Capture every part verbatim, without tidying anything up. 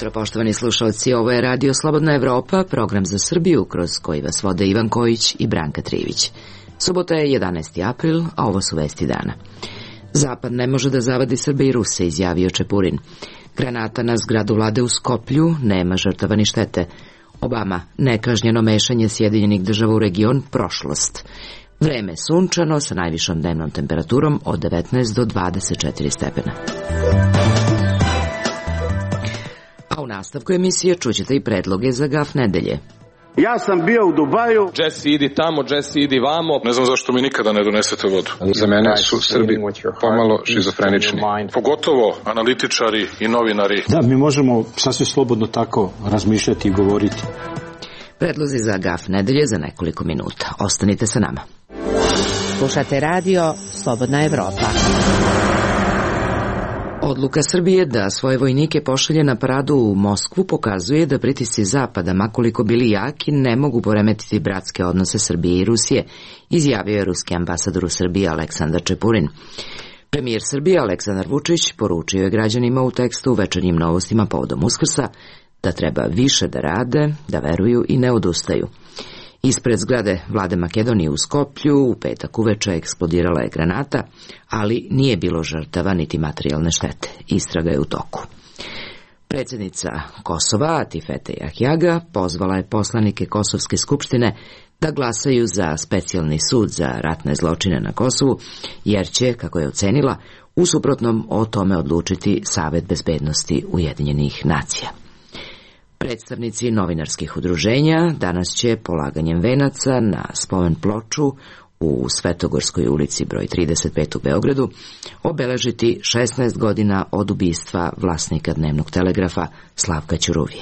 jutro, poštovani slušalci. Ovo je Radio Slobodna Evropa, program za Srbiju, kroz koji vas vode Ivan Kojić i Branka Trivić. Subota je jedanaesti april, a ovo su vesti dana. Zapad ne može da zavadi Srbe i Ruse, izjavio Čepurin. Granata na zgradu vlade u Skoplju, nema žrtava ni štete. Obama, nekažnjeno mešanje Sjedinjenih država u region, prošlost. Vreme sunčano sa najvišom dnevnom temperaturom od devetnaest do dvadeset četiri stepena. A u nastavku emisije čućete i predloge za gaf nedelje. Ja sam bio u Dubaju. Jesse, idi tamo, Jesse, idi vamo. Ne znam zašto mi nikada ne donesete vodu. Za mene su Srbi pomalo šizofrenični. Pogotovo analitičari i novinari. Da, mi možemo sasvim slobodno tako razmišljati i govoriti. Predlozi za gaf nedelje za nekoliko minuta. Ostanite sa nama. Slušate radio Slobodna Evropa. Odluka Srbije da svoje vojnike pošalje na paradu u Moskvu pokazuje da pritisci Zapada, makoliko bili jaki, ne mogu poremetiti bratske odnose Srbije i Rusije, izjavio je ruski ambasador u Srbiji Aleksandar Čepurin. Premijer Srbije Aleksandar Vučić poručio je građanima u tekstu u Večernjim novostima povodom Uskrsa da treba više da rade, da veruju i ne odustaju. Ispred zgrade vlade Makedonije u Skoplju u petak uveče eksplodirala je granata, ali nije bilo žrtava niti materijalne štete. Istraga je u toku. Predsjednica Kosova, Atifete Jahjaga, pozvala je poslanike Kosovske skupštine da glasaju za specijalni sud za ratne zločine na Kosovu, jer će, kako je ocenila, u suprotnom o tome odlučiti Savet bezbednosti Ujedinjenih nacija. Predstavnici novinarskih udruženja danas će polaganjem venaca na spomen ploču u Svetogorskoj ulici broj trideset pet u Beogradu obeležiti šesnaest godina od ubistva vlasnika Dnevnog telegrafa Slavka Ćuruvije.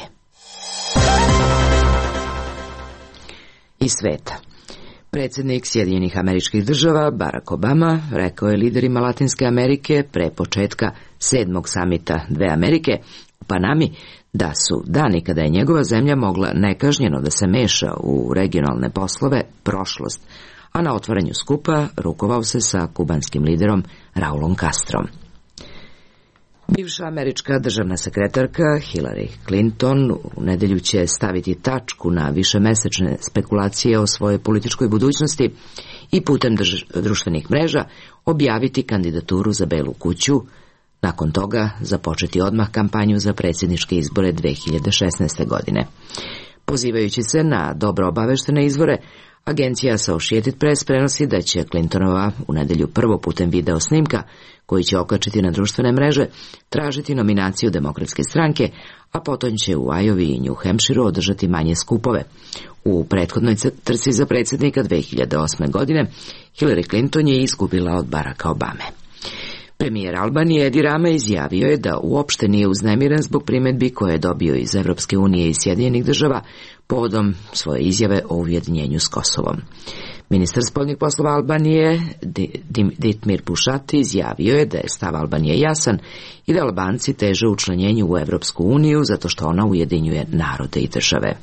Iz sveta. Predsjednik Sjedinjenih Američkih Država Barack Obama rekao je liderima Latinske Amerike pre početka sedmog samita Dve Amerike u Panami da su dani kada je njegova zemlja mogla nekažnjeno da se meša u regionalne poslove prošlost, a na otvaranju skupa rukovao se sa kubanskim liderom Raulom Castrom. Bivša američka državna sekretarka Hillary Clinton u nedelju će staviti tačku na višemesečne spekulacije o svojoj političkoj budućnosti i putem drž- društvenih mreža objaviti kandidaturu za Belu kuću, nakon toga započeti odmah kampanju za predsjedničke izbore dve hiljade šesnaeste. godine. Pozivajući se na dobro obaveštene izvore, agencija Associated Press prenosi da će Clintonova u nedelju prvo putem video snimka, koji će okačiti na društvene mreže, tražiti nominaciju Demokratske stranke, a potom će u Iowi i New Hampshireu održati manje skupove. U prethodnoj trci za predsjednika dve hiljade osme. godine Hillary Clinton je izgubila od Baracka Obame. Premijer Albanije Edi Rama izjavio je da uopšte nije uznemiren zbog primedbi koje je dobio iz Evropske unije i Sjedinjenih država povodom svoje izjave o ujedinjenju s Kosovom. Ministar spoljnih poslova Albanije Ditmir Bušati izjavio je da je stav Albanije jasan i da Albanci teže učlanjenju u Evropsku uniju zato što ona ujedinjuje narode i države.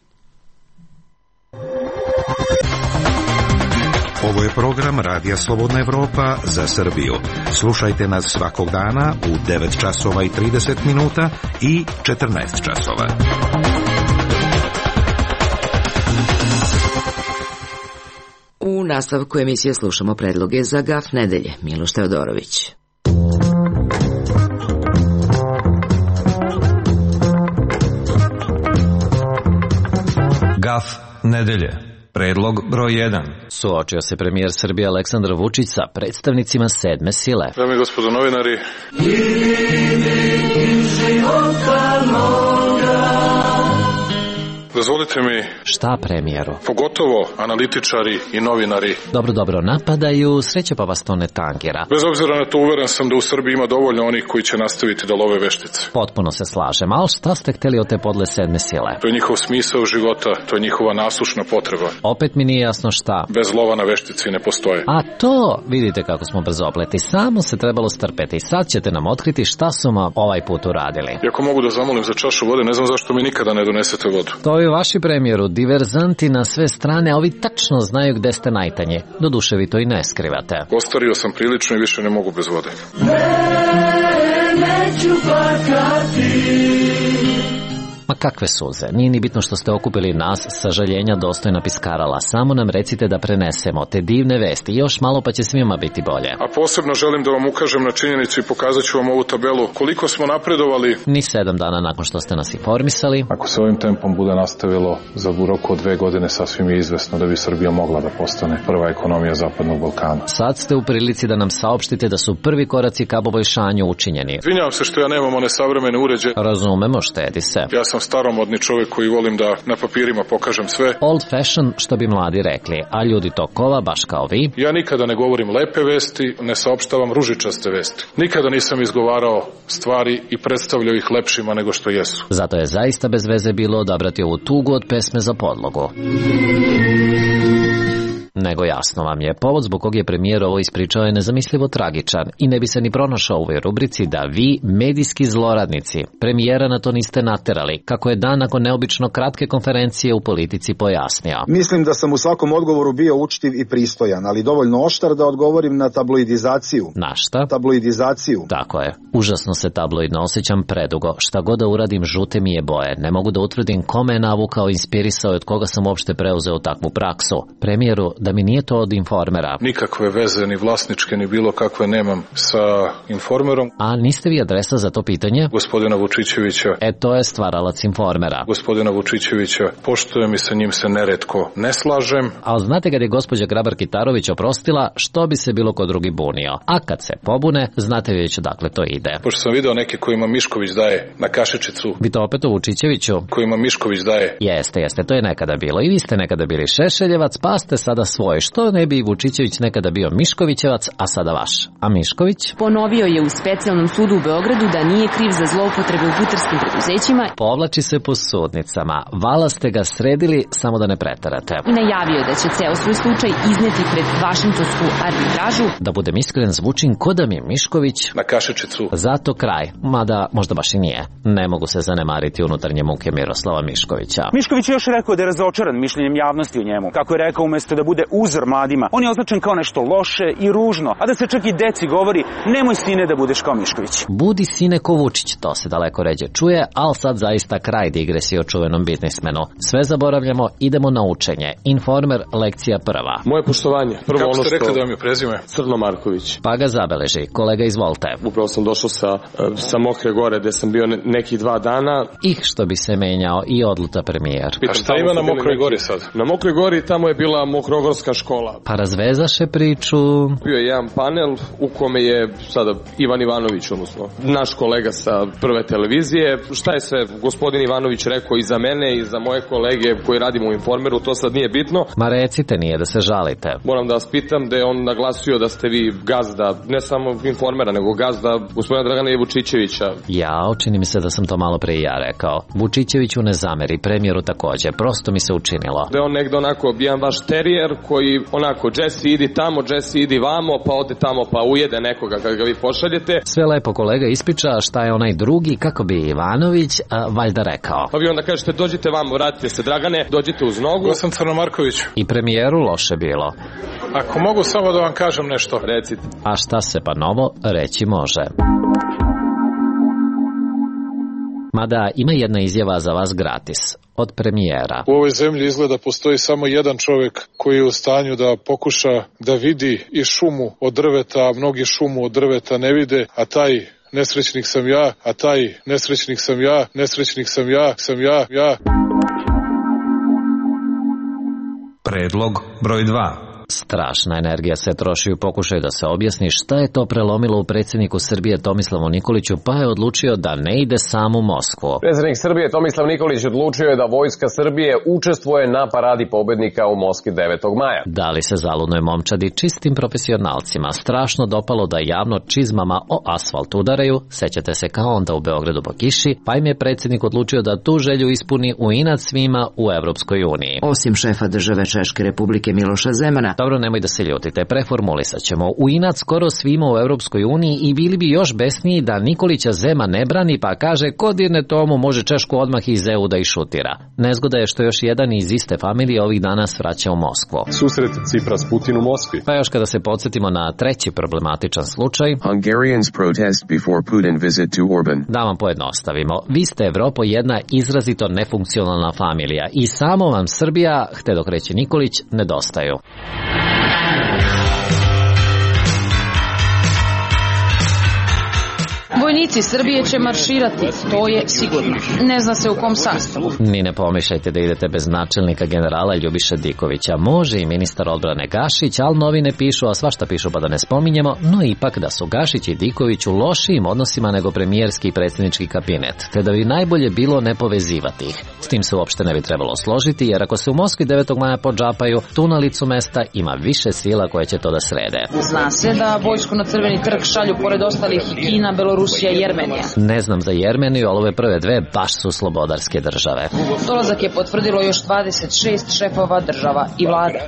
Ovo je program Radija Slobodna Evropa za Srbiju. Slušajte nas svakog dana u devet časova i trideset minuta i četrnaest časova. U nastavku emisije slušamo predloge za gaf nedelje. Miloš Teodorović. Gaf nedelje. Predlog broj jedan. Suočio se premijer Srbije Aleksandar Vučić sa predstavnicima sedme sile. Dame i gospodo novinari. Dozvolite mi... Šta, premijeru? Pogotovo analitičari i novinari. Dobro, dobro, napadaju, sreće pa vas to ne tangira. Bez obzira na to, uveren sam da u Srbiji ima dovoljno onih koji će nastaviti da love veštice. Potpuno se slažem, ali šta ste hteli od te podle sedme sile? To je njihov smisao života, to je njihova nasušna potreba. Opet mi nije jasno šta. Bez lova na veštici ne postoje. A to, vidite kako smo brzopleti, samo se trebalo strpeti. Sad ćete nam otkriti šta su vam ovaj put uradili. I ako mogu da zamolim za čašu vode, ne znam zašto mi nikada ne donesete vodu. To je vaši, premijeru, diverzanti na sve strane, a ovi tačno znaju gde ste najtanje. Doduše vi to i ne skrivate. Ostario sam prilično i više ne mogu bez vode. Ne, neću plakati. Ma kakve suze, nije ni bitno što ste okupili nas, sažaljenja dostojna piskarala, samo nam recite da prenesemo te divne vesti, još malo pa će svima biti bolje. A posebno želim da vam ukažem na činjenicu i pokazat ću vam ovu tabelu koliko smo napredovali. Ni sedam dana nakon što ste nas informisali. Ako se ovim tempom bude nastavilo, za u roku od dve godine sasvim je izvesno da bi Srbija mogla da postane prva ekonomija Zapadnog Balkana. Sad ste u prilici da nam saopštite da su prvi koraci ka poboljšanju učinjeni. Izvinjavam se što ja nemam one savremene uređaje. Razumemo, štedi se. Ja sam staromodni čovjek koji volim da na papirima pokažem sve. Old fashion, što bi mladi rekli, a ljudi to kova, baš kao vi. Ja nikada ne govorim lepe vesti, ne saopštavam ružičaste vesti. Nikada nisam izgovarao stvari i predstavljao ih lepšima nego što jesu. Zato je zaista bez veze bilo odabrati ovu tugu od pesme za podlogu. Nego jasno vam je, povod zbog kog je premijer ovo ispričao je nezamislivo tragičan i ne bi se ni pronašao u ovoj rubrici da vi, medijski zloradnici, premijera na to niste naterali, kako je dan nakon neobično kratke konferencije u Politici pojasnio. Mislim da sam u svakom odgovoru bio učtiv i pristojan, ali dovoljno oštar da odgovorim na tabloidizaciju. Na šta? Tabloidizaciju. Tako je. Užasno se tabloidno osjećam predugo. Šta god da uradim, žute mi je boje. Ne mogu da utvrdim kome je navukao, inspirisao i od koga sam uopšte preuzeo takvu praksu. Premijeru, da mi nije to od Informera. Nikakve veze, ni vlasničke, ni bilo kakve nemam sa Informerom. A niste vi adresa za to pitanje? Gospodina Vučićevića. E, to je stvaralac Informera. Gospodina Vučićevića poštujem i sa njim se neretko ne slažem. Ali znate kad je gospođa Grabar-Kitarović oprostila, što bi se bilo ko drugi bunio? A kad se pobune, znate već dakle to ide. Pošto sam video neke kojima Mišković daje na kašičicu. Vi to opet o Vučićeviću? Kojima Mišković daje. Jeste, jeste, to je nekada bilo. I vi ste nekada bili Šešeljevac, pa ste sada svoj. Što ne bi Vučićević nekada bio Miškovićevac, a sada vaš? A Mišković? Ponovio je u specijalnom sudu u Beogradu da nije kriv za zloupotrebe u putarskim preduzećima. Povlači se po sudnicama. Vala ste ga sredili, samo da ne preterate. I najavio da će ceo svoj slučaj izneti pred vašingtonsku arbitražu. Da budem iskren, zvučim ko da mi je Mišković na kašičicu. Zato kraj, mada možda baš i nije. Ne mogu se zanemariti unutarnje muke Miroslava Miškovića. Mišković je još rekao da je razočaran mišljenjem javnosti o njemu. Kako je rekao, umesto da bude uzor mladima, on je označen kao nešto loše i ružno, a da se čak i deci govori, nemoj sine da budeš kao Mišković. Budi sine ko Vučić, to se daleko ređe čuje, ali sad zaista kraj digresije o čuvenom biznismenu. Sve zaboravljamo, idemo na učenje. Informer, lekcija prva. Moje poštovanje. Prvo Kako ono ste rekli što... da vam je prezime? Crno Marković. Pa ga zabeleži. Kolega, izvolite. Upravo sam došao sa, sa Mokre gore, gde sam bio nekih dva dana. Ih što bi se menjao i odluta premijer. A šta ima na Mokroj gori sad? Na Mokroj gori tamo je bila Mokrogorska škola. Pa razvezaše priču. Bio je jedan panel u kome je sada Ivan Ivanović, odnosno naš kolega sa Prve televizije. Šta je sve gospodin Ivanović rekao i za mene i za moje kolege koji radimo u Informeru, to sad nije bitno. Ma recite, nije da se žalite. Moram da vas pitam da je on naglasio da ste vi gazda, ne samo Informera, nego gazda gospodina Dragana Vučićevića. Ja, čini mi se da sam to malo pre i ja rekao. Vučićeviću ne zameri, premijeru takođe, prosto mi se učinilo. Da je on negde onako jedan vaš terijer koji onako, Jesse idi tamo, Jesse idi vamo, pa ode tamo pa ujede nekoga kad ga vi pošaljete. Sve lepo kolega ispriča šta je onaj drugi, kako bi Ivanović a, valjda rekao. Pa vi onda kažete dođite vamo, vratite se Dragane, dođite uz nogu. Ja sam Crno Marković. I premijeru loše bilo. Ako mogu samo da vam kažem nešto. Recite. A šta se pa novo reći može. Mada ima jedna izjava za vas gratis, od premijera. U ovoj zemlji izgleda postoji samo jedan čovjek koji je u stanju da pokuša da vidi i šumu od drveta, a mnogi šumu od drveta ne vide, a taj nesrećnik sam ja, a taj nesrećnik sam ja, nesrećnik sam ja, sam ja, ja. Predlog broj dva. Strašna energija se troši u pokušaju da se objasni šta je to prelomilo u predsjedniku Srbije Tomislavu Nikoliću, pa je odlučio da ne ide sam u Moskvu. Predsjednik Srbije Tomislav Nikolić odlučio je da Vojska Srbije učestvuje na paradi pobednika u Moskvi devetog maja. Da li se zaludnoj momčadi čistim profesionalcima strašno dopalo da javno čizmama o asfalt udaraju, sećate se kao onda u Beogradu po kiši, pa im je predsjednik odlučio da tu želju ispuni u inat svima u Evropskoj uniji. Osim šefa države Češke Republike Miloša Zemana, Dobro, nemoj da se ljutite, preformulisat ćemo. U inat skoro svima u Europskoj uniji i bili bi još besniji da Nikolića Zema ne brani pa kaže ko dirne tomu može Češku odmah iz E U da išutira. Nezgoda je što još jedan iz iste familije ovih dana svraća u Moskvu. Susret Cipras Putin u Moskvi. Pa još kada se podsjetimo na treći problematičan slučaj. Hungarians protest before Putin visit to Orban. Da vam pojednostavimo. Vi ste Evropo jedna izrazito nefunkcionalna familija i samo vam Srbija, htje dok reći Nikolić, nedostaju. Vojnici Srbije će marširati, to je sigurno. Ne zna se u kom sastavu. Ni ne pomišljajte da idete bez načelnika generala Ljubiše Dikovića. Može i ministar odbrane Gašić, ali novine pišu, a svašta pišu pa da ne spominjemo, no ipak da su Gašić i Diković u lošijim odnosima nego premijerski i predsjednički kabinet, te da bi najbolje bilo ne povezivati ih. S tim se uopšte ne bi trebalo složiti, jer ako se u Moskvi devetog maja podžapaju, tu na licu mesta ima više sila koje će to da srede. Zna se da vojsku na Crveni trg šalju pored ostalih Kina, Belorusija i Jermenija. Ne znam za Jermeniju, ali ove prve dve baš su slobodarske države. Dolazak je potvrdilo još dvadeset šest šefova država i vlada.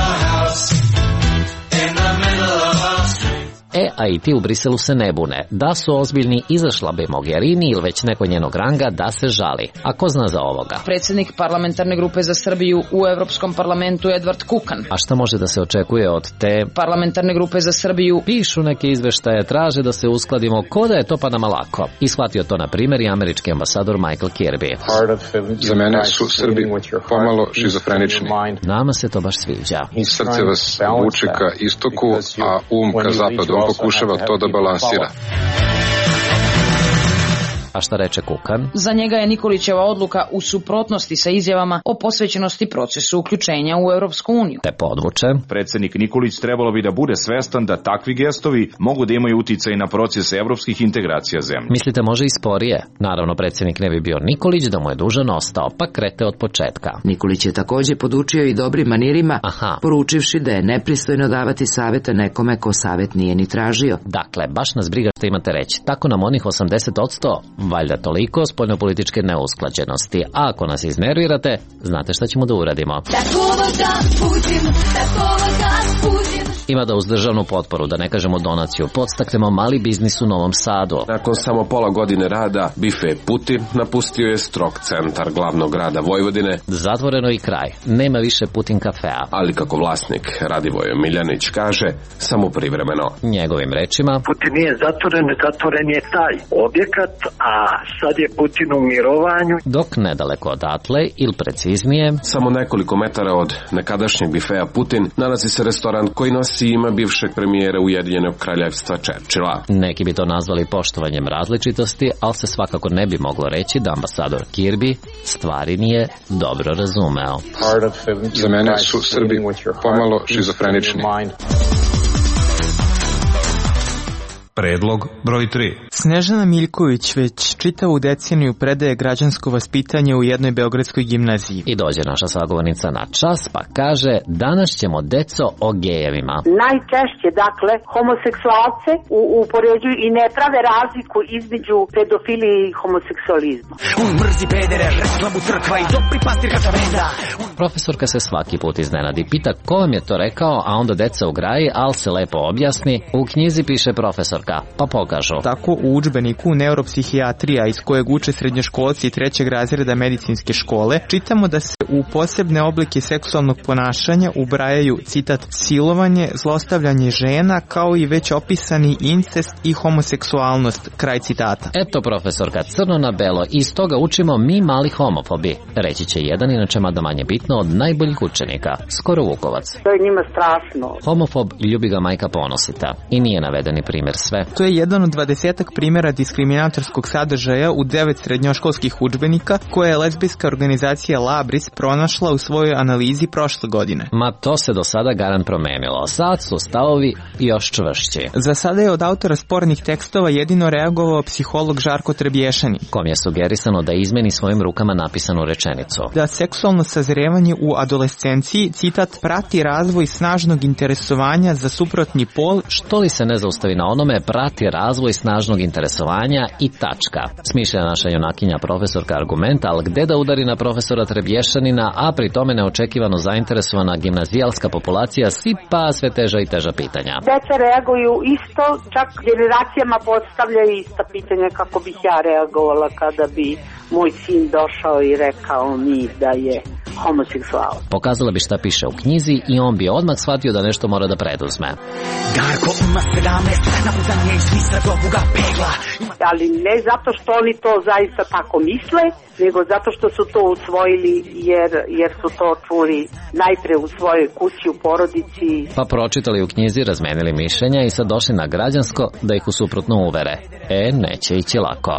E, a i ti u Briselu se ne bune. Da su ozbiljni, izašla bi Mogherini ili već neko njenog ranga da se žali. A ko zna za ovoga? Predsjednik parlamentarne grupe za Srbiju u Evropskom parlamentu Edvard Kukan. A šta može da se očekuje od te parlamentarne grupe za Srbiju? Pišu neke izveštaje, traže da se uskladimo, ko da je to pa nama lako. I shvatio to na primjer i američki ambasador Michael Kirby. Za mene su Srbi pomalo šizofrenični. Nama se to baš sviđa. Srce vas vuče ka istoku, a um ka zapadu. Pokušava to da balansira. A šta reče Kukan? Za njega je Nikolićeva odluka u suprotnosti sa izjavama o posvećenosti procesu uključenja u Europsku uniju. Te podvuče. Predsjednik Nikolić trebalo bi da bude svestan da takvi gestovi mogu da imaju uticaj na proces evropskih integracija zemlje. Mislite može i sporije? Naravno, predsjednik ne bi bio Nikolić da mu je dužan ostao, pa krete od početka. Nikolić je također podučio i dobrim manirima, Aha. poručivši da je nepristojno davati savjete nekome ko savjet nije ni tražio. Dakle, baš nas briga što imate reći. Tako nam onih osamdeset posto valjda toliko spoljnopolitičke neusklađenosti. A ako nas iznervirate, znate šta ćemo da uradimo. Ima da uz državnu potporu, da ne kažemo donaciju, podstaknemo mali biznis u Novom Sadu. Nakon samo pola godine rada, bife Putin napustio je strog centar glavnog grada Vojvodine. Zatvoreno i kraj. Nema više Putin kafea. Ali kako vlasnik Radivoje Miljanić kaže, samo privremeno. Njegovim rečima, Putin nije zatvoren, zatvoren je taj objekat, a sad je Putin u mirovanju. Dok nedaleko odatle, ili preciznije, samo nekoliko metara od nekadašnjeg bifeja Putin nalazi se restoran koji nosi ima bivšeg premijera Ujedinjenog kraljevstva Churchilla. Neki bi to nazvali poštovanjem različitosti, ali se svakako ne bi moglo reći da ambasador Kirby stvari nije dobro razumeo. Za mene su Srbi pomalo šizofrenični. Predlog broj tri. Snežana Miljković već čitavu deceniju predaje građansko vaspitanje u jednoj beogradskoj gimnaziji. I dođe naša sagovornica na čas pa kaže, danas ćemo deco o gejevima. Najčešće, dakle, homoseksualce upoređuju i ne prave razliku između pedofilije i homoseksualizma. Profesorka se svaki put iznenadi, pita ko vam je to rekao, a onda deca ugraji, al se lepo objasni. U knjizi piše profesor, pa pokažu. Tako u udžbeniku Neuropsihijatrija, iz kojeg uče srednjoškolci trećeg razreda medicinske škole, čitamo da se u posebne oblike seksualnog ponašanja ubrajaju, citat, silovanje, zlostavljanje žena, kao i već opisani incest i homoseksualnost, kraj citata. Eto, profesorka, crno na belo, iz toga učimo mi mali homofobi. Reći će jedan, inače mada manje bitno, od najboljih učenika, skoro Vukovac. To je njima strašno. Homofob ljubi ga majka Ponosita. I nije navedeni primjer sve. To je jedan od dvadesetak primjera diskriminatorskog sadržaja u devet srednjoškolskih udžbenika koje je lezbijska organizacija Labris pronašla u svojoj analizi prošle godine. Ma to se do sada garant promenilo. Sad su stavovi još čvršći. Za sada je od autora spornih tekstova jedino reagovao psiholog Žarko Trebješani, kom je sugerisano da izmeni svojim rukama napisanu rečenicu. Da seksualno sazrevanje u adolescenciji, citat, prati razvoj snažnog interesovanja za suprotni pol, što li se ne zaustavi na onome, prati razvoj snažnog interesovanja i tačka. Smišlja naša junakinja profesorka argumenta, ali gde da udari na profesora Trebješani Beograđanina, a pri tome neočekivano zainteresovana gimnazijalska populacija sipa sve teža i teža pitanja. Deca reaguju isto, čak generacijama postavljaju ista pitanja kako bih ja reagovala kada bi moj sin došao i rekao mi da je homoseksual. Pokazala bi šta piše u knjizi i on bi odmah shvatio da nešto mora da preduzme. Darko ima sedamnaest, napuzanje iz misle do buga pegla. Ali ne zato što oni to zaista tako misle, nego zato što su to usvojili jer, jer su to čuli najpre u svojoj kući, u porodici. Pa pročitali u knjizi, razmenili mišljenja i sad došli na građansko da ih u suprotno uvere. E, neće ići lako.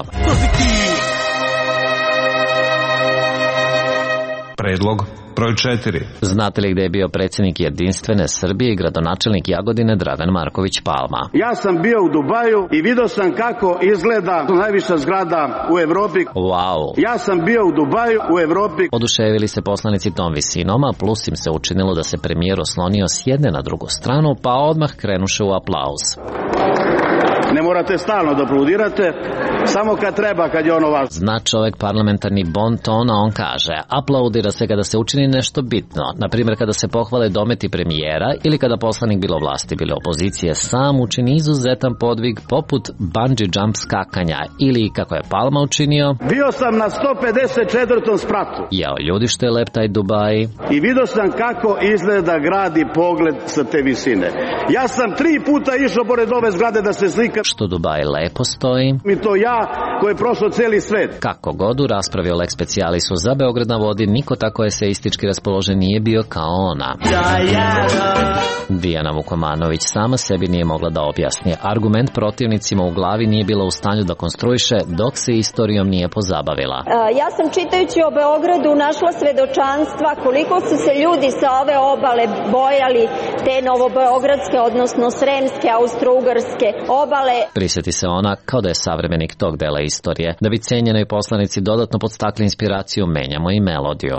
Predlog broj četiri. Znate li gde je bio predsjednik Jedinstvene Srbije i gradonačelnik Jagodine Dragan Marković Palma? Ja sam bio u Dubaju i vidio sam kako izgleda najviša zgrada u Evropi. Wow. Ja sam bio u Dubaju u Evropi. Oduševili se poslanici tom visinom, a plus im se učinilo da se premijer oslonio s jedne na drugu stranu, pa odmah krenuše u aplauz. Ne morate stalno da aplaudirate, samo kad treba, kad je ono važno. Zna čovek parlamentarni bon ton, a on kaže, aplaudira se kada se učini nešto bitno, na primjer kada se pohvale dometi premijera ili kada poslanik bilo vlasti, bilo opozicije sam učini izuzetan podvig poput bungee jump skakanja ili kako je Palma učinio. Bio sam na sto pedeset četvrtom spratu. Jao ljudi što je lep taj Dubaj. I vidio sam kako izgleda grad i pogled sa te visine. Ja sam tri puta išao pored ove zgrade da se slika. Što Dubaj lepo stoji. I to ja koji je prošao cijeli svet. Kako god u raspravi o Lex Specialisu za Beograd na vodi, niko tako eseistički raspoložen nije bio kao ona. Dijana Vukomanović sama sebi nije mogla da objasni. Argument protivnicima u glavi nije bila u stanju da konstruiše dok se istorijom nije pozabavila. Ja sam čitajući o Beogradu našla svedočanstva koliko su se ljudi sa ove obale bojali te novobeogradske, odnosno sremske, austrougarske obale. Prisjeti se ona kao da je savremenik tog dela istorije. Da bi cenjenoj poslanici dodatno podstakli inspiraciju, menjamo i melodiju.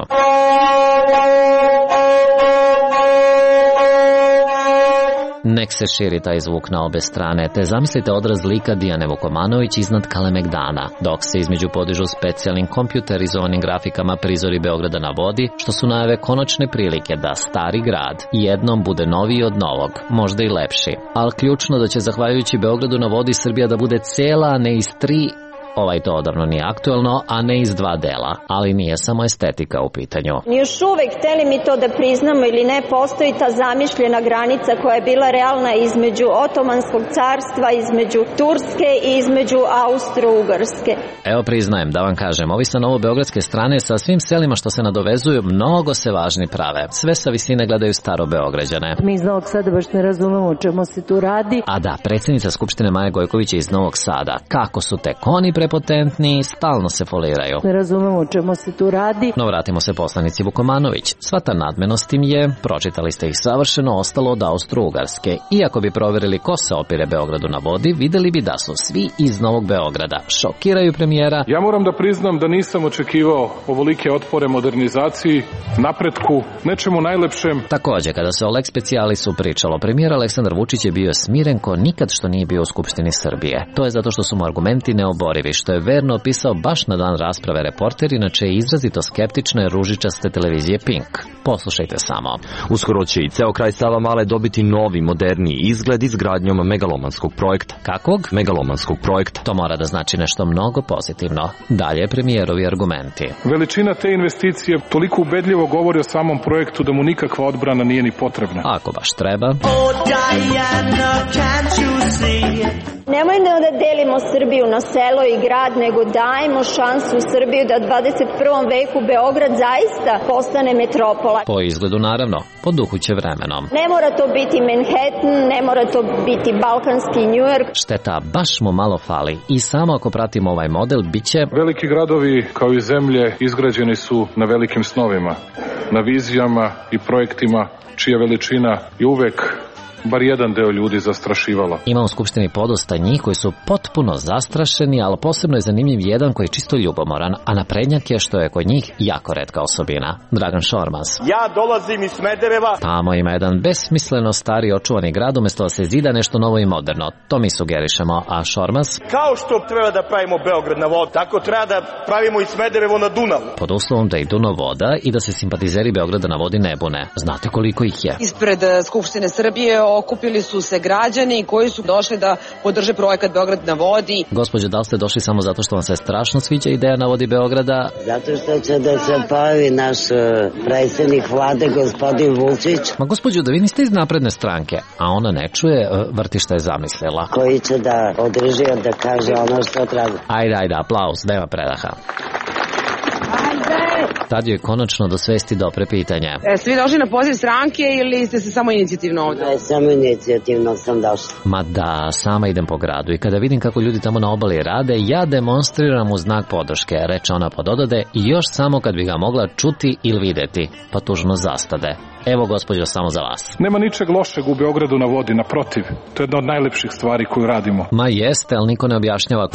Nek se širi taj zvuk na obe strane, te zamislite odraz lika Dijane Vukomanović iznad Kalemegdana, dok se između podižu specijalnim kompjuterizovanim grafikama prizori Beograda na vodi, što su najave konačne prilike da stari grad jednom bude noviji od novog, možda i lepši. Ali ključno da će zahvaljujući Beogradu na vodi Srbija da bude cela, a ne iz tri. Ovaj to odavno nije aktuelno, a ne iz dva dela, ali nije samo estetika u pitanju. Još uvek, hteli mi to da priznamo ili ne, postoji ta zamišljena granica koja je bila realna između Otomanskog carstva, između Turske i između Austro-Ugarske. Evo priznajem, da vam kažem, ovi sa novobeogradske strane sa svim selima što se nadovezuju, mnogo se važni prave. Sve sa visine gledaju staro Beograđane. Mi iz Novog Sada baš ne razumemo o čemu se tu radi. A da, predsjednica Skupštine Maja Gojković je iz Novog Sada. Kako su tek oni prepotentni, stalno se foliraju. Ne razumemo o čemu se tu radi. No vratimo se poslanici Vukomanović. Sva ta nadmenost im je, pročitali ste ih savršeno, ostalo od Austro-Ugarske. Iako bi proverili ko se opire Beogradu na vodi, videli bi da su svi iz Novog Beograda. Šokiraju premijera. Ja moram da priznam da nisam očekivao ovolike otpore modernizaciji, napretku, nečemu najlepšem. Također, kada se o Lex Specialisu pričalo, premijer Aleksandar Vučić je bio smiren ko nikad što nije bio u Skupštini Srbije. To je zato što su mu argumenti neoborivi, što je verno opisao baš na dan rasprave reporter, inače je izrazito skeptične ružičaste televizije Pink. Poslušajte samo. Uskoro će i ceo kraj Savamale dobiti novi, moderniji izgled izgradnjom megalomanskog projekta. Kakvog? Megalomanskog projekta. To mora da znači nešto mnogo pozitivno. Dalje premijerovi argumenti. Veličina te investicije toliko ubedljivo govori o samom projektu da mu nikakva odbrana nije ni potrebna. Ako baš treba. Oh, Diana, can't you see? Nemojmo da delimo Srbiju na selo i grad, nego dajmo šansu Srbiju da u dvadeset prvom veku Beograd zaista postane metropola. Po izgledu naravno, po duhu će vremenom. Ne mora to biti Manhattan, ne mora to biti balkanski New York. Šteta, baš mu malo fali i samo ako pratimo ovaj model, bit će... Veliki gradovi kao i zemlje izgrađeni su na velikim snovima, na vizijama i projektima čija veličina je uvek bar jedan deo ljudi zastrašivala. Ima u Skupštini podosta njih koji su potpuno zastrašeni, ali posebno je zanimljiv jedan koji je čisto ljubomoran, a naprednjak je što je kod njih jako retka osobina. Dragan Šormaz. Ja dolazim iz Smedereva. Tamo ima jedan besmisleno stari očuvani grad, umjesto da se zida nešto novo i moderno. To mi sugerišemo, a Šormaz? Kao što treba da pravimo Beograd na vodi, tako treba da pravimo i Smederevo na Dunavu. Pod uslovom da idu na voda i da se simpatizeri Beograda na vodi ne bune. Znate koliko ih je? Ispred Skupštine Srbije okupili su se građani koji su došli da podrže projekat Beograd na vodi. Gospođo, da li ste došli samo zato što vam se strašno sviđa ideja na vodi Beograda? Zato što će da se pojavi naš predsjednik vlade, gospodin Vučić. Ma gospođo, da vi niste iz Napredne stranke, a ona ne čuje, vrti šta je zamislila. Koji će da održi da kaže ono što treba. Ajde, ajde, aplauz, nema predaha. Tad je konačno do svesti dopre pitanja. E, ste vi došli na poziv stranke ili ste se samo inicijativno ovdje? Ne, samo inicijativno sam došla. Ma da, sama idem po gradu i kada vidim kako ljudi tamo na obali rade, ja demonstriram u znak podrške, reče ona pododade, i još samo kad bi ga mogla čuti ili videti, pa tužno zastade. Evo, gospođo, samo za vas. Nema ničeg lošeg u Beogradu na vodi, naprotiv. To je jedna od najlepših stvari koju radimo. Ma jeste, ali niko ne objašnjava.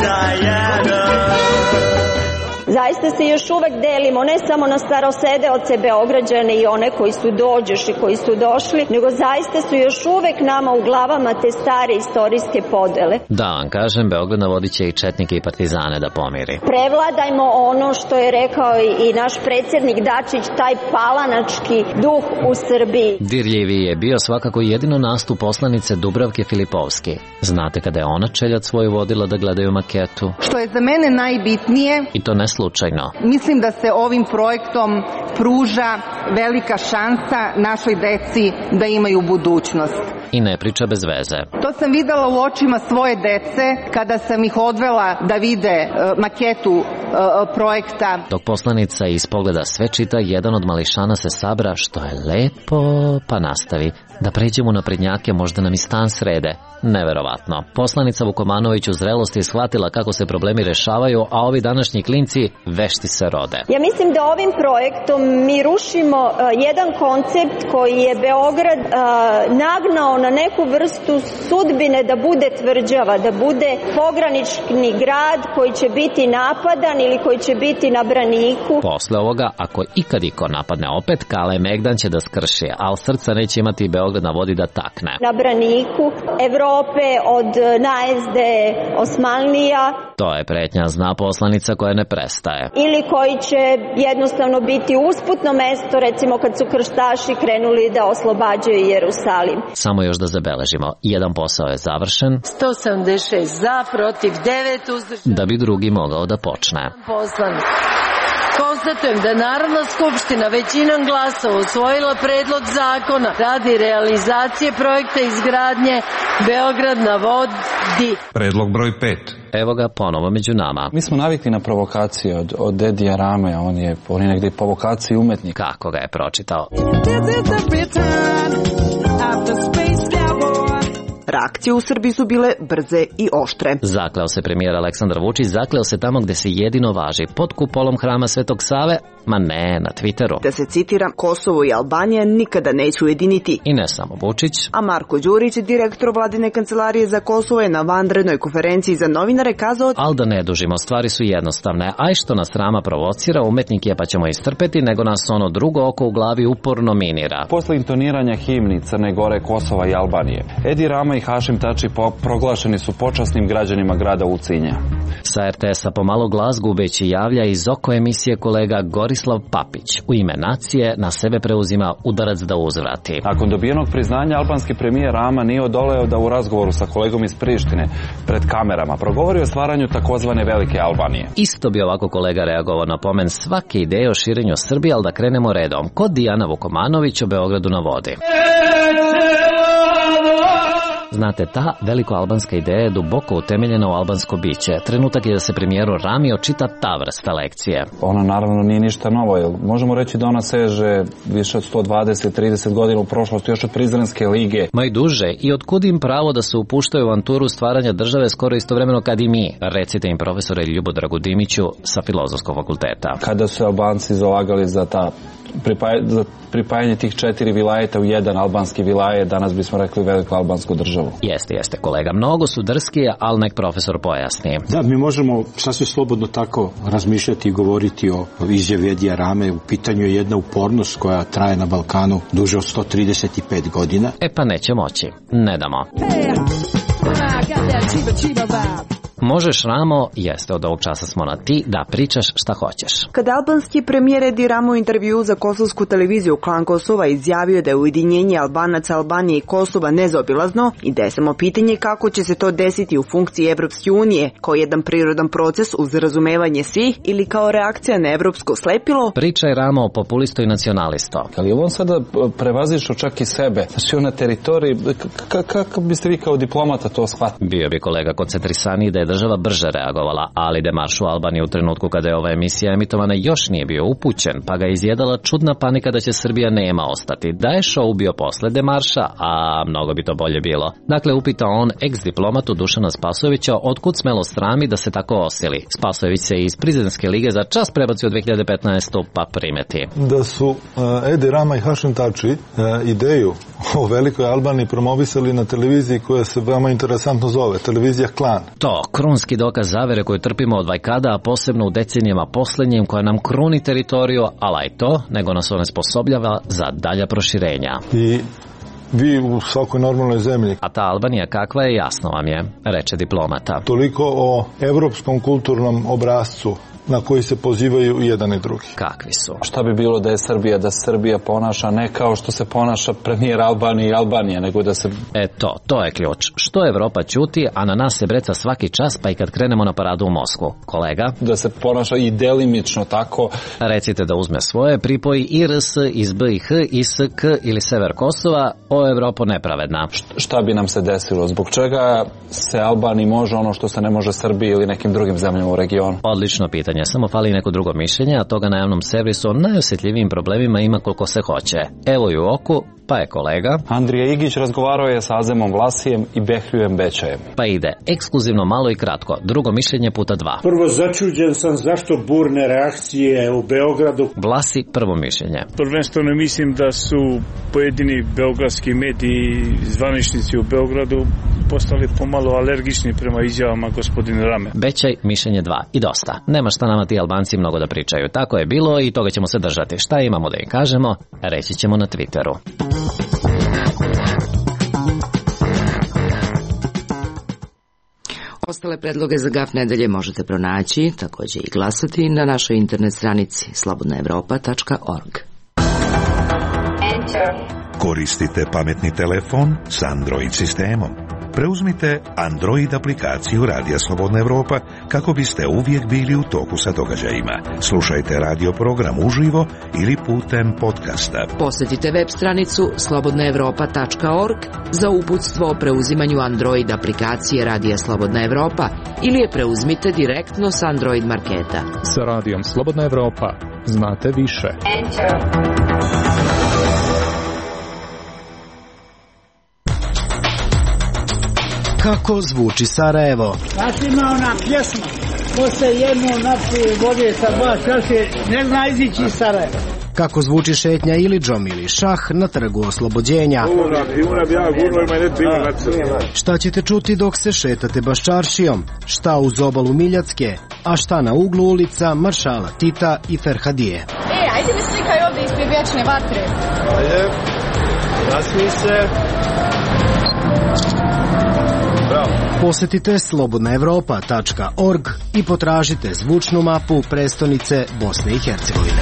Zaista se još uvek delimo, ne samo na starosedeoce Beograđane i one koji su dođeš i koji su došli, nego zaista su još uvek nama u glavama te stare istorijske podele. Da vam kažem, Beograd na vodi će i četnike i partizane da pomiri. Prevladajmo ono što je rekao i naš predsjednik Dačić, taj palanački duh u Srbiji. Dirljiviji je bio svakako jedino nastup poslanice Dubravke Filipovski. Znate kada je ona čeljat svoju vodila da gledaju maketu? Što je za mene najbitnije, i to ne slučajno. Mislim da se ovim projektom pruža velika šansa našoj deci da imaju budućnost. I ne priča bez veze. To sam videla u očima svoje dece kada sam ih odvela da vide uh, maketu uh, projekta. Dok poslanica iz pogleda sve čita, jedan od mališana se sabra, što je lepo, pa nastavi. Da pređemo na prednjake, možda nam i stan srede. Neverovatno. Poslanica Vukomanović u zrelosti je shvatila kako se problemi rešavaju, a ovi današnji klinci vešti se rode. Ja mislim da ovim projektom mi rušimo uh, jedan koncept koji je Beograd uh, nagnao na neku vrstu sudbine da bude tvrđava, da bude pogranični grad koji će biti napadan ili koji će biti na braniku. Posle ovoga, ako ikad iko napadne opet, Kale Megdan će da skrši, ali srca neće imati Beograd na vodi da takne. Na braniku Evrope od najezde Osmanlija. To je pretnja, zna poslanica koja ne prestaje. Ili koji će jednostavno biti usputno mesto, recimo kad su krstaši krenuli da oslobađaju Jerusalim. Samo još da zabeležimo, jedan posao je završen. sto sedamdeset šest za, protiv devet uzdržanih. Da bi drugi mogao da počne. Poslanik. Konstatujem da Narodna skupština većinom glasova usvojila predlog zakona radi realizacije projekta izgradnje Beograd na vodi. Predlog broj pet. Evo ga ponovo među nama. Mi smo navikli na provokacije od, od Dedija Rame, on je, on je negdje provokaciji umetnik. Kako ga je pročitao? Reakcije u Srbiji su bile brze i oštre. Zakleo se premijer Aleksandar Vučić, zakleo se tamo gde se jedino važi, pod kupolom hrama Svetog Save, ma ne, na Twitteru. Da se citira, Kosovo i Albanija nikada neće ujediniti. I ne samo Vučić. A Marko Đurić, direktor vladine kancelarije za Kosovo, je na vanrednoj konferenciji za novinare kazao: al da ne dužimo, stvari su jednostavne, aj što nas Rama provocira, umetnik je pa ćemo istrpeti, nego nas ono drugo oko u glavi uporno minira. Posle intoniranja himni Crne Gore, Kosova i Albanije, Edi Rama i Hašim Tači proglašeni su počasnim građanima grada Ulcinja. Sa er te es-a pomalo glas gubeći javlja iz oko emisije kolega Gorislav Papić. U ime nacije na sebe preuzima udarac da uzvrati. Nakon dobijenog priznanja, albanski premijer Rama nije odoleo da u razgovoru sa kolegom iz Prištine pred kamerama progovori o stvaranju takozvane Velike Albanije. Isto bi ovako kolega reagovao na pomen svake ideje o širenju Srbije, ali da krenemo redom. Kod Dijana Vukomanović o Beogradu na vodi. Znate, ta velikoalbanska ideja je duboko utemeljena u albansko biće. Trenutak je da se premijeru Rami očita ta vrsta lekcije. Ona naravno nije ništa novo, jer možemo reći da ona seže više od sto dvadeset do trideset godina u prošlosti, još od Prizrenske lige. Ma i duže, i otkud im pravo da se upuštaju u avanturu stvaranja države skoro istovremeno kad i mi? Recite im, profesore Ljubodragu Dimiću sa Filozofskog fakulteta. Kada su Albanci zalagali za ta Pripaj, za pripajanje tih četiri vilajeta u jedan albanski vilajet, danas bismo rekli veliku albansku državu. Jeste, jeste kolega, mnogo su drskije, ali nek profesor pojasni. Da, mi možemo sasvim slobodno tako razmišljati i govoriti o izjavi Edija Rame. U pitanju je jedna upornost koja traje na Balkanu duže od sto trideset pet godina. E pa neće moći, ne damo. Možeš, Ramo, jeste, od ovog časa smo na ti, da pričaš šta hoćeš. Kada albanski premijer Edi Rama u intervju za kosovsku televiziju Klan Kosova izjavio da je ujedinjenje Albanaca, Albanije i Kosova nezaobilazno i da je samo pitanje kako će se to desiti u funkciji Evropske unije, kao jedan prirodan proces uz razumevanje svih ili kao reakcija na evropsko slepilo. Pričaj, Ramo, o populistu i nacionalisto. Ali on sada prevazišao čak i sebe. Znači on na teritoriji, kako biste vi kao diplomata to shvatili? Bio bi kolega koncentrisaniji da je država brže reagovala, ali demarš u Albaniji u trenutku kada je ova emisija emitovana još nije bio upućen, pa ga je izjedala čudna panika da će Srbija nema ostati. Da je show bio posle demarša, a mnogo bi to bolje bilo. Dakle, upita on ex-diplomatu Dušana Spasojevića otkud smelo srami da se tako osili. Spasojević se iz Prizrenske lige za čas prebacio u dve hiljade petnaeste. pa primeti. Da su uh, Edi Rama i Hašim Tači uh, ideju o velikoj Albaniji promovisali na televiziji koja se veoma interesantno zove, televizija Klan. To, krunski dokaz zavere koju trpimo od vajkada, a posebno u decenijama poslednjim, koja nam kruni teritoriju, ali i to, nego nas onesposobljava za dalja proširenja. I vi u svakoj normalnoj zemlji. A ta Albanija kakva je, jasno vam je, reče diplomata. Toliko o evropskom kulturnom obrascu na koji se pozivaju i jedan i drugi. Kakvi su? Šta bi bilo da je Srbija, da Srbija ponaša ne kao što se ponaša premijer Albanije i Albanija, nego da se... E to, to je ključ. Što Evropa ćuti, a na nas se breca svaki čas, pa i kad krenemo na paradu u Moskvu. Kolega? Da se ponaša i delimično tako. Recite da uzme svoje, pripoji i R S iz B i H i S K ili Sever Kosova, o Evropu nepravedna. Šta bi nam se desilo? Zbog čega se Albaniji može ono što se ne može Srbiji ili nekim drugim zemljama u regionu? Odlično pitanje. Samo fali neko drugo mišljenje, a toga na javnom servisu o najosjetljivijim problemima ima koliko se hoće. Evo i u oku, pa je kolega. Andrija Igić razgovarao je sa Azemom Vlasijem i Behljujem Bečajem. Pa ide, ekskluzivno malo i kratko, drugo mišljenje puta dva. Prvo, začuđen sam zašto burne reakcije u Beogradu. Vlasi prvo mišljenje. Prvenstveno mislim da su pojedini beogradski mediji, zvaničnici u Beogradu postali pomalo alergični prema izjavama gospodina Rame. Bećaj mišljenje dva i dosta. Nema šta nama ti Albanci mnogo da pričaju. Tako je bilo i toga ćemo se držati. Šta imamo da im kažemo, reći ćemo na Twitteru. Ostale predloge za Gaf nedelje možete pronaći, također i glasati na našoj internet stranici slobodna evropa tačka org. Koristite pametni telefon s Android sistemom. Preuzmite Android aplikaciju Radija Slobodna Evropa kako biste uvijek bili u toku sa događajima. Slušajte radio program uživo ili putem podcasta. Posjetite web stranicu slobodna evropa tačka org za uputstvo o preuzimanju Android aplikacije Radija Slobodna Evropa ili je preuzmite direktno s Android marketa. Sa Radijom Slobodna Evropa znate više. Enter. Kako zvuči Sarajevo? Znaš ima ona pjesma, ko se jedno napije vode sa dva čaše, ne zna izići iz Sarajeva. Kako zvuči šetnja ili džom ili šah na trgu Oslobođenja? Šta ćete čuti dok se šetate Baščaršijom? Šta uz obalu Miljacke? A šta na uglu ulica Maršala Tita i Ferhadije? E, ajde mi slikaj ovdje ispred vječne vatre. Ajde, nasmij se. Posjetite slobodna evropa tačka org i potražite zvučnu mapu prestonice Bosne i Hercegovine.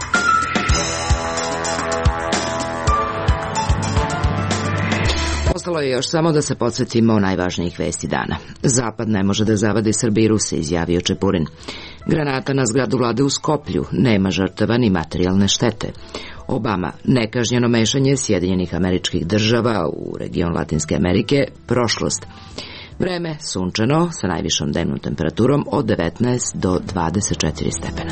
Ostalo Malo je još samo da se podsjetimo najvažnijih vesti dana. Zapad ne može da zavadi Srbi i Ruse, izjavio Čepurin. Granata na zgradu vlade u Skoplju, nema žrtava ni materijalne štete. Obama, nekažnjeno mešanje Sjedinjenih Američkih Država u region Latinske Amerike, prošlost. Vreme sunčano sa najvišom dnevnom temperaturom od devetnaest do dvadeset četiri stepena.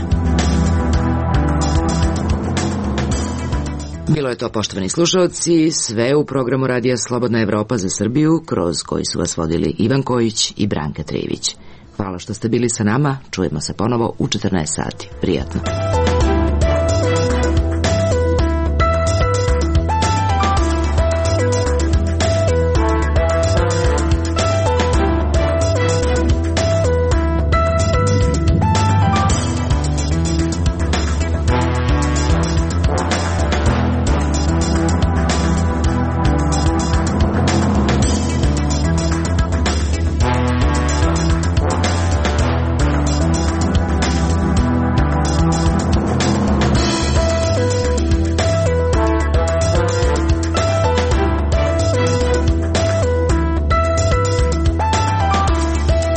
Bilo je to, poštovani slušalci, sve u programu Radija Slobodna Evropa za Srbiju, kroz koji su vas vodili Ivan Kojić i Branka Trijević. Hvala što ste bili sa nama, čujemo se ponovo u četrnaest sati. Prijatno.